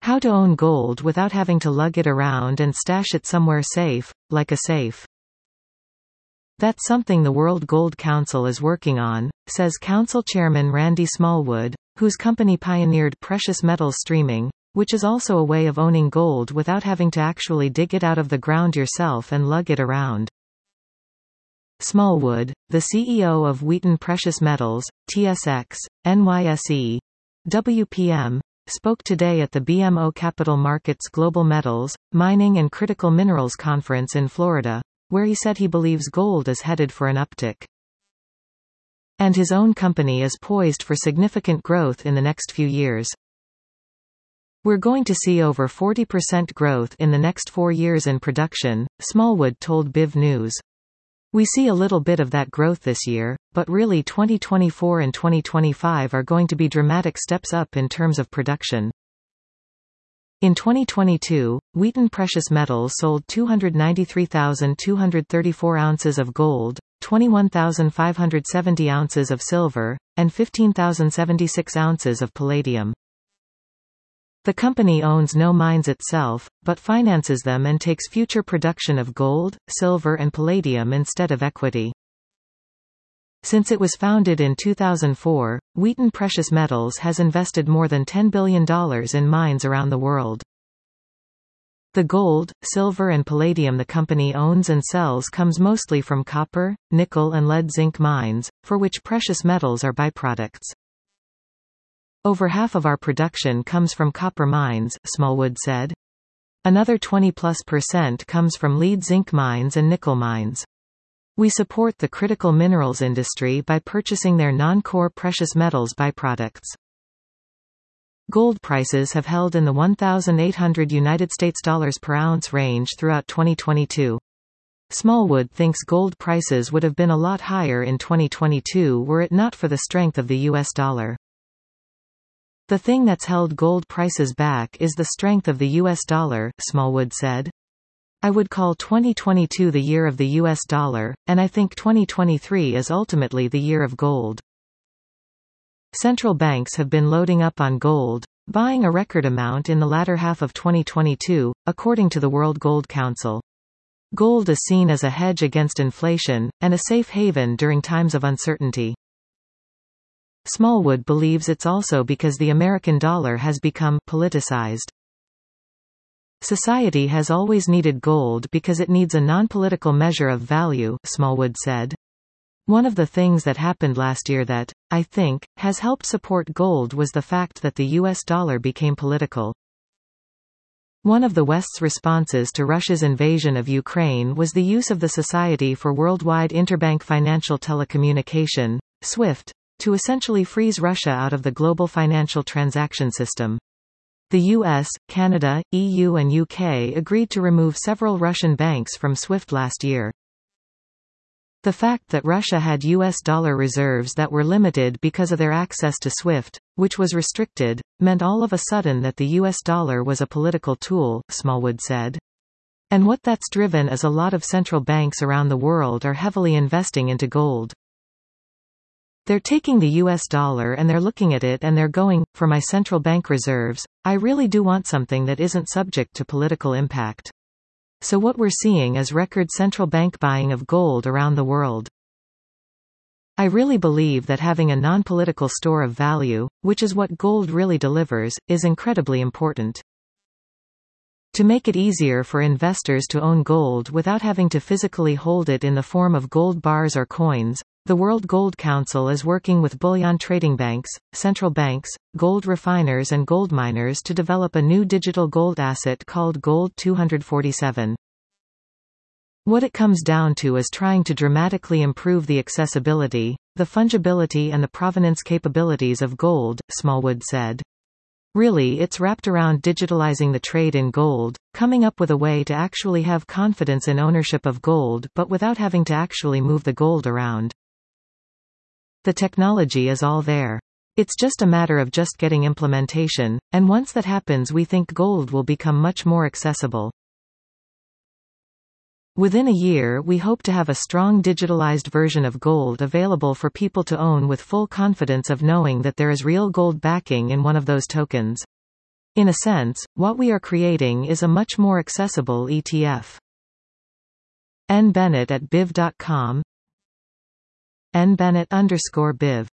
How to own gold without having to lug it around and stash it somewhere safe, like a safe. That's something the World Gold Council is working on, says Council Chairman Randy Smallwood, whose company pioneered precious metals streaming, which is also a way of owning gold without having to actually dig it out of the ground yourself and lug it around. Smallwood, the CEO of Wheaton Precious Metals, TSX, NYSE, WPM, spoke today at the BMO Capital Markets Global Metals, Mining and Critical Minerals Conference in Florida, where he said he believes gold is headed for an uptick. And his own company is poised for significant growth in the next few years. We're going to see over 40% growth in the next 4 years in production, Smallwood told BIV News. We see a little bit of that growth this year, but really 2024 and 2025 are going to be dramatic steps up in terms of production. In 2022, Wheaton Precious Metals sold 293,234 ounces of gold, 21,570 ounces of silver, and 15,076 ounces of palladium. The company owns no mines itself, but finances them and takes future production of gold, silver and palladium instead of equity. Since it was founded in 2004, Wheaton Precious Metals has invested more than $10 billion in mines around the world. The gold, silver and palladium the company owns and sells comes mostly from copper, nickel and lead-zinc mines, for which precious metals are byproducts. Over half of our production comes from copper mines, Smallwood said. Another 20+% comes from lead-zinc mines and nickel mines. We support the critical minerals industry by purchasing their non-core precious metals byproducts. Gold prices have held in the $1,800 per ounce range throughout 2022. Smallwood thinks gold prices would have been a lot higher in 2022 were it not for the strength of the US dollar. The thing that's held gold prices back is the strength of the US dollar, Smallwood said. I would call 2022 the year of the US dollar, and I think 2023 is ultimately the year of gold. Central banks have been loading up on gold, buying a record amount in the latter half of 2022, according to the World Gold Council. Gold is seen as a hedge against inflation, and a safe haven during times of uncertainty. Smallwood believes it's also because the American dollar has become politicized. Society has always needed gold because it needs a non-political measure of value, Smallwood said. One of the things that happened last year that, I think, has helped support gold was the fact that the US dollar became political. One of the West's responses to Russia's invasion of Ukraine was the use of the Society for Worldwide Interbank Financial Telecommunication, SWIFT, to essentially freeze Russia out of the global financial transaction system. The US, Canada, EU and UK agreed to remove several Russian banks from SWIFT last year. The fact that Russia had US dollar reserves that were limited because of their access to SWIFT, which was restricted, meant all of a sudden that the US dollar was a political tool, Smallwood said. And what that's driven is a lot of central banks around the world are heavily investing into gold. They're taking the US dollar and they're looking at it and they're going, for my central bank reserves, I really do want something that isn't subject to political impact. So what we're seeing is record central bank buying of gold around the world. I really believe that having a non-political store of value, which is what gold really delivers, is incredibly important. To make it easier for investors to own gold without having to physically hold it in the form of gold bars or coins, the World Gold Council is working with bullion trading banks, central banks, gold refiners and gold miners to develop a new digital gold asset called Gold 247. What it comes down to is trying to dramatically improve the accessibility, the fungibility and the provenance capabilities of gold, Smallwood said. Really, it's wrapped around digitalizing the trade in gold, coming up with a way to actually have confidence in ownership of gold but without having to actually move the gold around. The technology is all there. It's just a matter of just getting implementation, and once that happens we think gold will become much more accessible. Within a year we hope to have a strong digitalized version of gold available for people to own with full confidence of knowing that there is real gold backing in one of those tokens. In a sense, what we are creating is a much more accessible ETF. N. Bennett at BIV.com. NBennett_BIV